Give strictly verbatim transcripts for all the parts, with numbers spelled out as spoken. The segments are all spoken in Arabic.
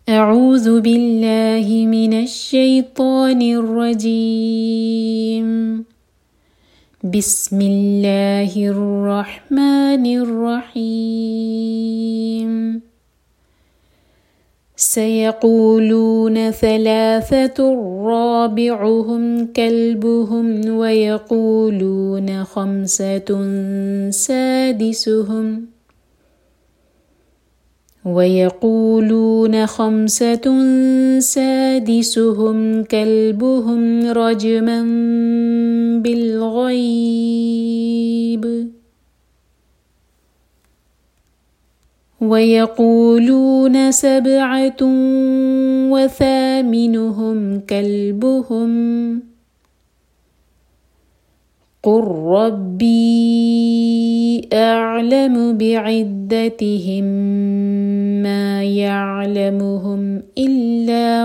أعوذ بالله من الشيطان الرجيم. بسم الله الرحمن الرحيم. سيقولون ثلاثة رابعهم كلبهم ويقولون خمسة سادسهم ويقولون خمسة سادسهم كلبهم رجما بالغيب ويقولون سبعة وثامنهم كلبهم قل ربي أعلم بعدتهم ما يعلمهم إلا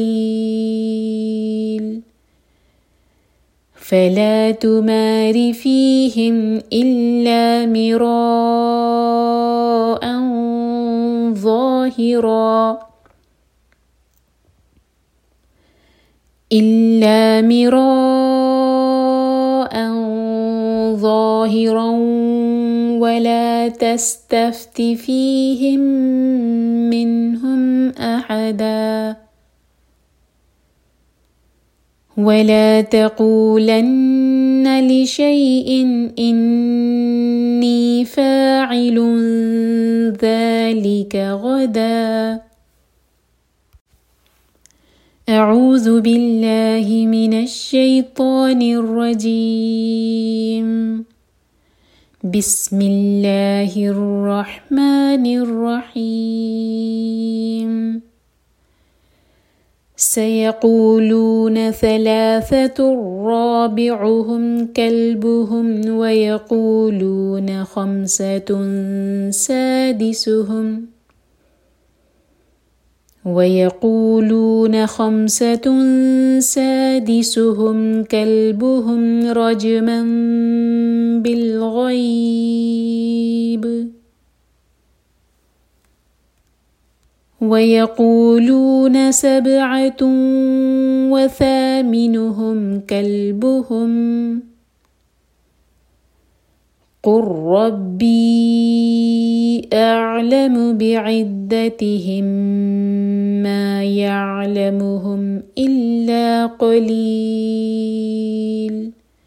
قليل فلا تمار فيهم إلا مراء ظاهرا إلا مراء ظاهرا ولا تستفت فيهم منهم أحدا ولا تقولن لشيء إني فاعل ذلك غدا. أعوذ بالله من الشيطان الرجيم. بسم الله الرحمن الرحيم. سيقولون ثلاثة رابعهم كلبهم ويقولون خمسة سادسهم ويقولون خمسة سادسهم كلبهم رجما بالغيب ويقولون سبعة وثامنهم كلبهم قل ربي أعلم بعدتهم ما يعلمهم إلا قليل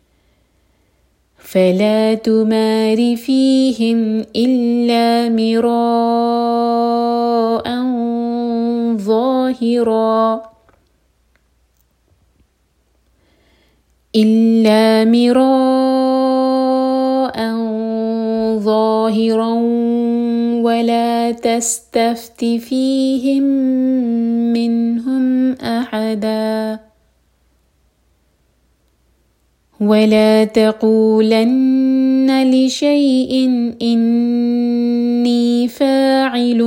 فلا تمار فيهم إلا مراء ظاهرا إلا مراء ظاهرا ولا تستفت فيهم منهم أحدا ولا تقولن لشيء إني فاعل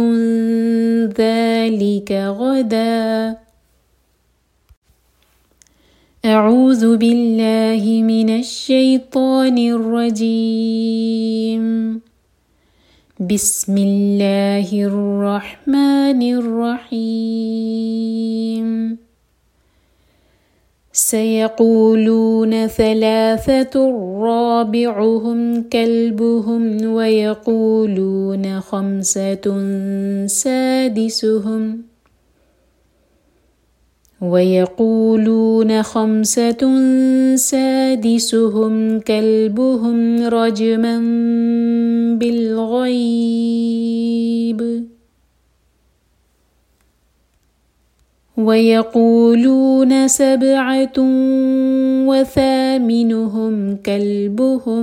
ذلك غدا. أعوذ بالله من الشيطان الرجيم. بسم الله الرحمن الرحيم. سيقولون ثلاثة رابعهم كلبهم ويقولون خمسة سادسهم ويقولون خمسة سادسهم كلبهم رجما بالغيب ويقولون سبعة وثامنهم كلبهم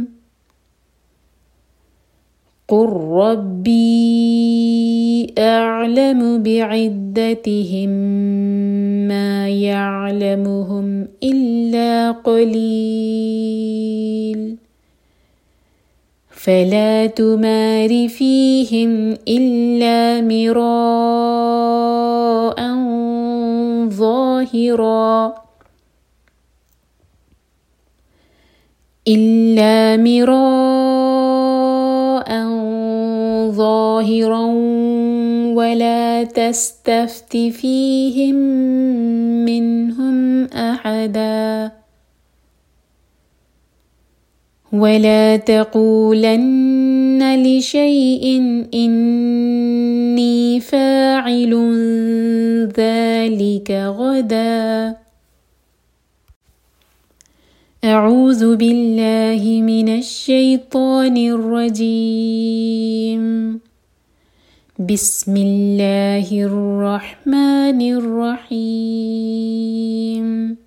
قل ربي أعلم بعدتهم ما يعلمهم إلا قليل فلا تمار فيهم إلا مراء ظاهرا إلا مراء ظاهرا ولا تستفت فيهم منهم أحدا ولا تقولن لشيء إني فاعل ذلك غدا. أعوذ بالله من الشيطان الرجيم. بسم الله الرحمن الرحيم.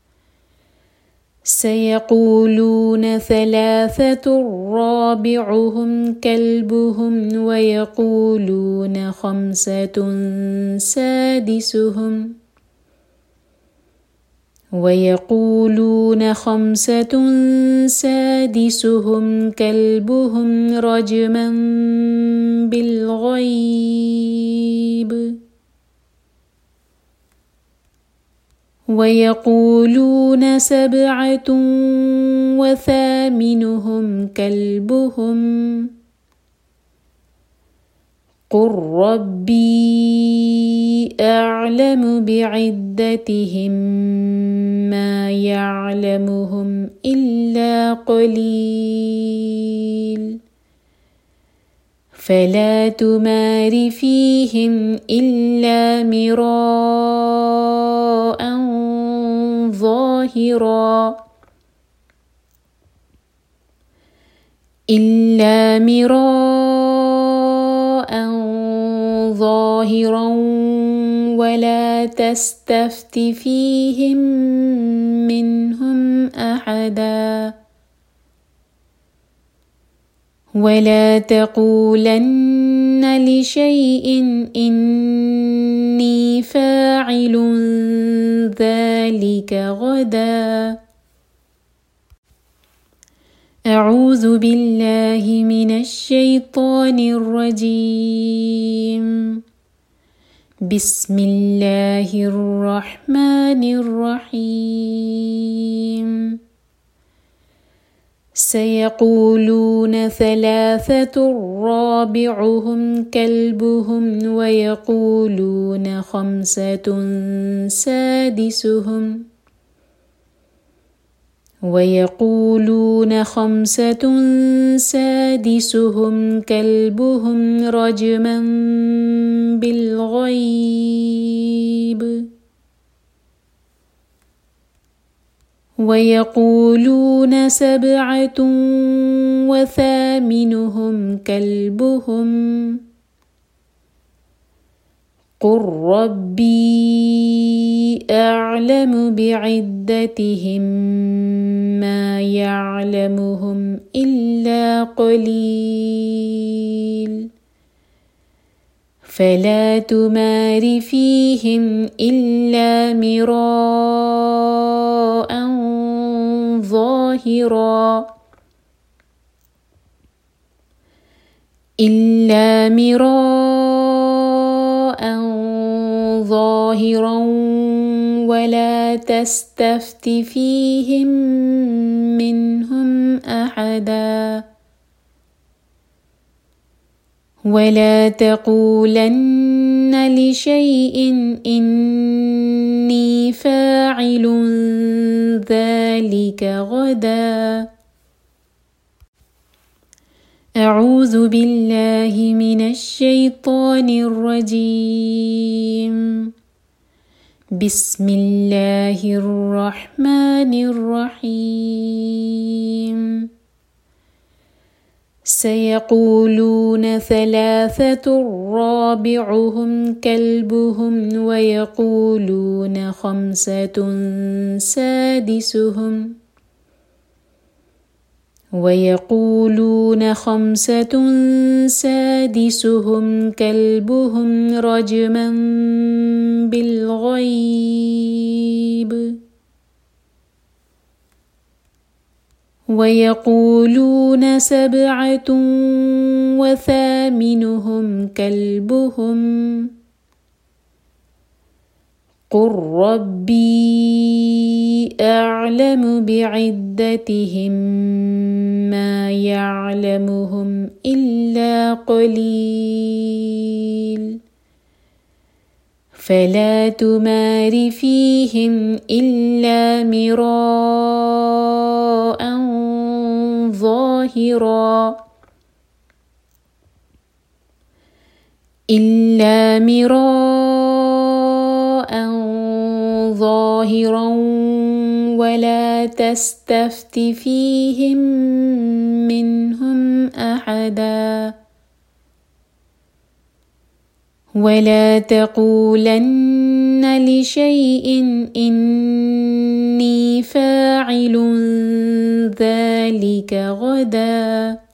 سيقولون ثلاثة رابعهم كلبهم ويقولون خمسة سادسهم ويقولون خمسة سادسهم كلبهم رجما بالغيب ويقولون سبعة وثامنهم كلبهم قل ربي أعلم بعدتهم ما يعلمهم إلا قليل فلا تمار فيهم إلا مراء ظاهرا إلا مراء ظاهرا ولا تستفت فيهم منهم أحدا ولا تقولن لشيء إني فاعل ذلك غدا. أعوذ بالله من الشيطان الرجيم. بسم الله الرحمن الرحيم. سيقولون ثلاثة رابعهم كلبهم ويقولون خمسة سادسهم ويقولون خمسة سادسهم كلبهم رجما بالغيب ويقولون سبعة وثامنهم كلبهم قل ربي أعلم بعدتهم ما يعلمهم إلا قليل فلا تمار فيهم إلا مراء ظاهرا إلا مراء ظاهرا ولا تستفت فيهم منهم أحدا ولا تقولن لشيء إني فاعل ذلك غدا. أعوذ بالله من الشيطان الرجيم. بسم الله الرحمن الرحيم. سيقولون ثلاثة رابعهم كلبهم ويقولون خمسة سادسهم ويقولون خمسة سادسهم كلبهم رجما بالغيب ويقولون سبعة وثامنهم كلبهم قل ربي أعلم بعدتهم ما يعلمهم إلا قليل فلا تمار فيهم إلا مراء ظاهرا إلا مراء ظاهرا ولا تستفت فيهم منهم أحدا ولا تقولن لشيء إني فاعل ذلك غدا